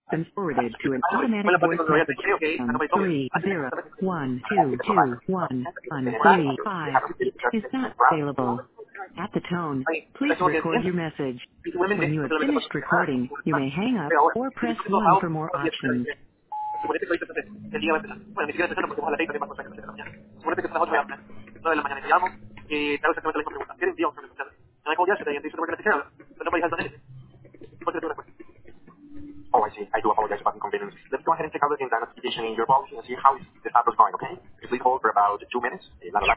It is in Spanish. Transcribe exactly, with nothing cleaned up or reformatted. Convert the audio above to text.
Been forwarded to an Fue automatic la parte voice cuando lo voy a message hacer, ok, me system. parece obvio. Three Así que, zero ¿sabes? one two two one one three five is not available. At the tone, Ahí, please eso es lo que record entiendo. your message. Y seguramente, When you have porque la finished mejor recording, you may hang up pero ahora, or si press discutes los one sábados, for more son las diez de la options. noche. Suponete que ahorita entonces, el día va a empezar. Bueno, ni siquiera empezando porque vamos a las seis también vamos a las siete de la mañana. Suponete que son las ocho de la mañana. nueve de la mañana. Y te llamo y te hago exactamente la misma pregunta. ¿Quieres envío? And I called yesterday and they said we're going to take care of it. But nobody has done anything. What's the respuesta? Oh, I see. I do apologize about the inconvenience. Let's go ahead and check out the identification in your policy and see how is the status going, okay? Please hold for about two minutes. Eh, la- la-